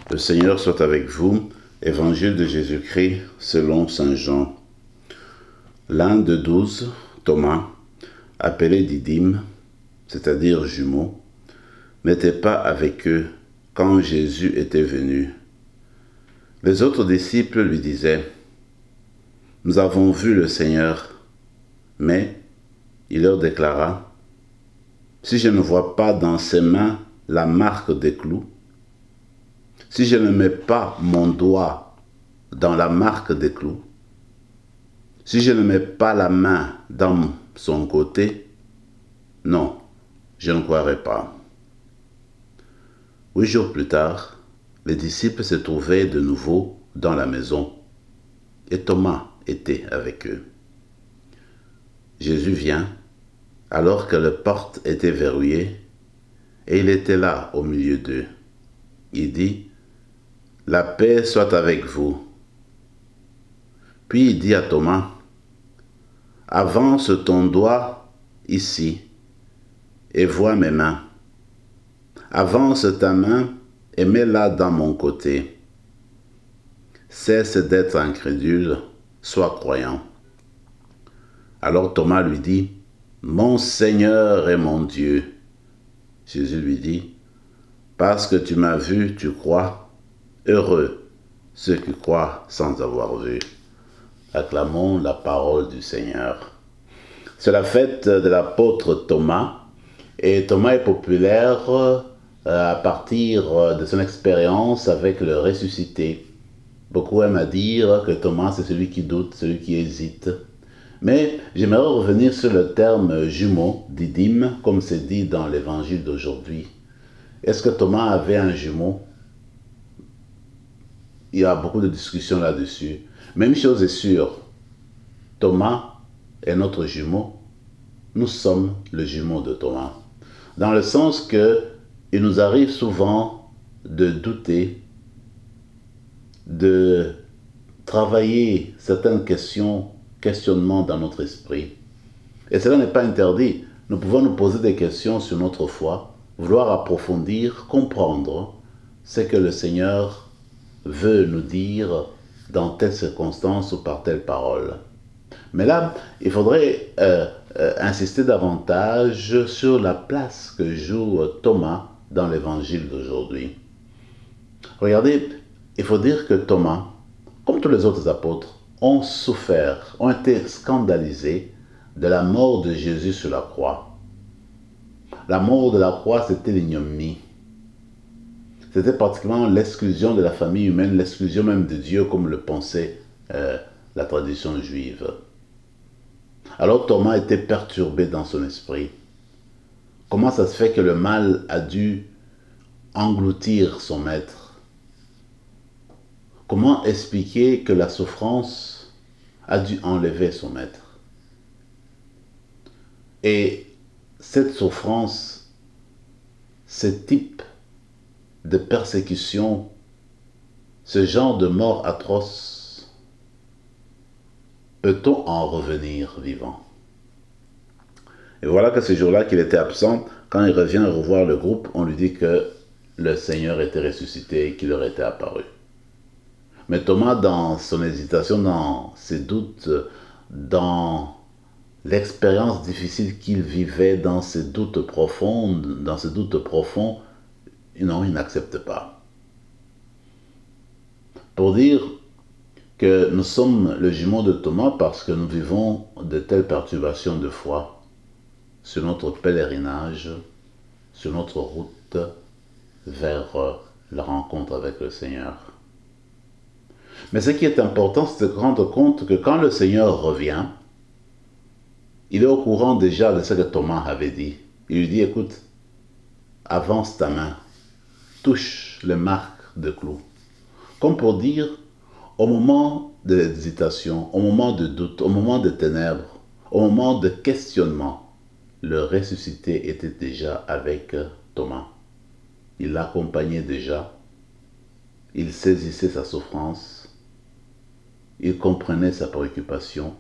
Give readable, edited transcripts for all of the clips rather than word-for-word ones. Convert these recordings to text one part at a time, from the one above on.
Le Seigneur soit avec vous. Évangile de Jésus-Christ selon saint Jean. L'un de 12, Thomas, appelé Didyme, c'est-à-dire jumeau, n'était pas avec eux quand Jésus était venu. Les autres disciples lui disaient: « Nous avons vu le Seigneur. » Mais il leur déclara: « Si je ne vois pas dans ses mains la marque des clous, si je ne mets pas mon doigt dans la marque des clous, si je ne mets pas la main dans son côté, non, je ne croirai pas. » 8 jours plus tard, les disciples se trouvaient de nouveau dans la maison et Thomas était avec eux. Jésus vient alors que la porte était verrouillée et il était là au milieu d'eux. Il dit: « La paix soit avec vous. » Puis il dit à Thomas: « Avance ton doigt ici et vois mes mains. Avance ta main et mets-la dans mon côté. Cesse d'être incrédule, sois croyant. » Alors Thomas lui dit: « Mon Seigneur et mon Dieu. » Jésus lui dit: « Parce que tu m'as vu, tu crois. Heureux ceux qui croient sans avoir vu. » Acclamons la parole du Seigneur. C'est la fête de l'apôtre Thomas, et Thomas est populaire à partir de son expérience avec le ressuscité. Beaucoup aiment à dire que Thomas c'est celui qui doute, celui qui hésite. Mais j'aimerais revenir sur le terme jumeau, didyme, comme c'est dit dans l'évangile d'aujourd'hui. Est-ce que Thomas avait un jumeau? Il y a beaucoup de discussions là-dessus. Même chose est sûre, Thomas est notre jumeau. Nous sommes le jumeau de Thomas. Dans le sens que il nous arrive souvent de douter, de travailler certaines questionnements dans notre esprit. Et cela n'est pas interdit. Nous pouvons nous poser des questions sur notre foi, vouloir approfondir, comprendre ce que le Seigneur veut nous dire dans telle circonstance ou par telle parole. Mais là, il faudrait insister davantage sur la place que joue Thomas dans l'évangile d'aujourd'hui. Regardez, il faut dire que Thomas, comme tous les autres apôtres, ont souffert, ont été scandalisés de la mort de Jésus sur la croix. La mort de la croix, c'était l'ignominie. C'était pratiquement l'exclusion de la famille humaine, l'exclusion même de Dieu, comme le pensait la tradition juive. Alors Thomas était perturbé dans son esprit. Comment ça se fait que le mal a dû engloutir son maître? Comment expliquer que la souffrance a dû enlever son maître? Et cette souffrance, ce type de persécution, ce genre de mort atroce, peut-on en revenir vivant? Et voilà que ce jour-là qu'il était absent, quand il revient revoir le groupe, on lui dit que le Seigneur était ressuscité et qu'il leur était apparu. Mais Thomas, dans son hésitation, dans ses doutes, dans l'expérience difficile qu'il vivait, dans ses doutes profonds, non, il n'accepte pas. Pour dire que nous sommes le jumeau de Thomas parce que nous vivons de telles perturbations de foi sur notre pèlerinage, sur notre route vers la rencontre avec le Seigneur. Mais ce qui est important, c'est de rendre compte que quand le Seigneur revient, il est au courant déjà de ce que Thomas avait dit. Il lui dit: « Écoute, avance ta main, touche les marques de clous. » Comme pour dire, au moment de l'hésitation, au moment de doute, au moment de ténèbres, au moment de questionnement, le ressuscité était déjà avec Thomas. Il l'accompagnait déjà. Il saisissait sa souffrance. Il comprenait sa préoccupation.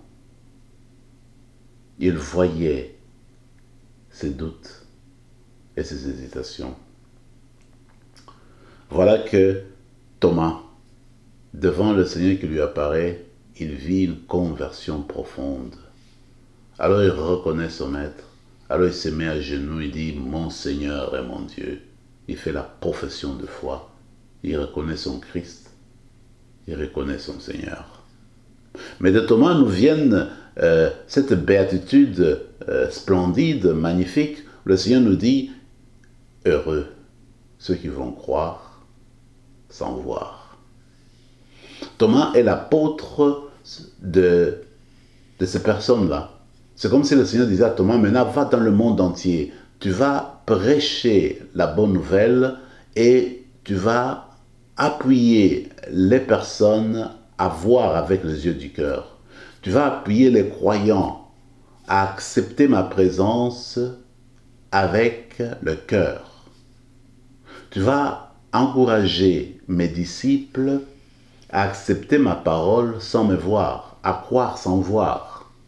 Il voyait ses doutes et ses hésitations. Voilà que Thomas, devant le Seigneur qui lui apparaît, il vit une conversion profonde. Alors il reconnaît son maître. Alors il se met à genoux, il dit « Mon Seigneur et mon Dieu ». Il fait la profession de foi. Il reconnaît son Christ. Il reconnaît son Seigneur. Mais de Thomas nous viennent cette béatitude splendide, magnifique. Le Seigneur nous dit « Heureux ceux qui vont croire sans voir ». Thomas est l'apôtre de ces personnes-là. C'est comme si le Seigneur disait à Thomas, maintenant va dans le monde entier, tu vas prêcher la bonne nouvelle et tu vas appuyer les personnes à voir avec les yeux du cœur. Tu vas appuyer les croyants à accepter ma présence avec le cœur. Tu vas encourager mes disciples à accepter ma parole sans me voir, à croire sans voir.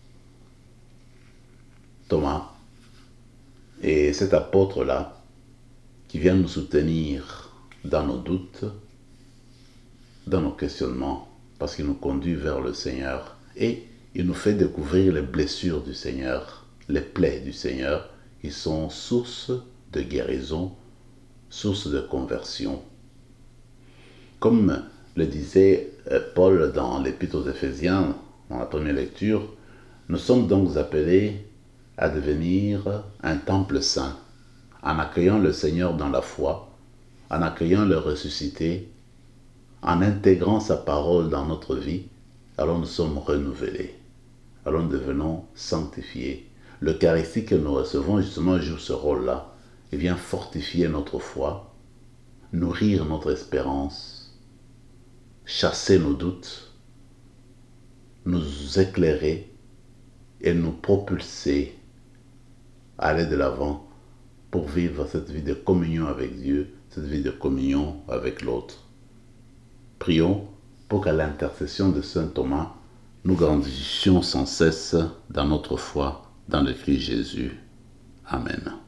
Thomas et cet apôtre-là qui vient nous soutenir dans nos doutes, dans nos questionnements, parce qu'il nous conduit vers le Seigneur et il nous fait découvrir les blessures du Seigneur, les plaies du Seigneur qui sont source de guérison, source de conversion. Comme le disait Paul dans l'Épître aux Éphésiens, dans la première lecture, nous sommes donc appelés à devenir un temple saint, en accueillant le Seigneur dans la foi, en accueillant le ressuscité, en intégrant sa parole dans notre vie, alors nous sommes renouvelés, alors nous devenons sanctifiés. L'Eucharistie que nous recevons justement joue ce rôle-là. Il vient fortifier notre foi, nourrir notre espérance, chasser nos doutes, nous éclairer et nous propulser à aller de l'avant pour vivre cette vie de communion avec Dieu, cette vie de communion avec l'autre. Prions pour qu'à l'intercession de Saint Thomas, nous grandissions sans cesse dans notre foi, dans le Christ Jésus. Amen.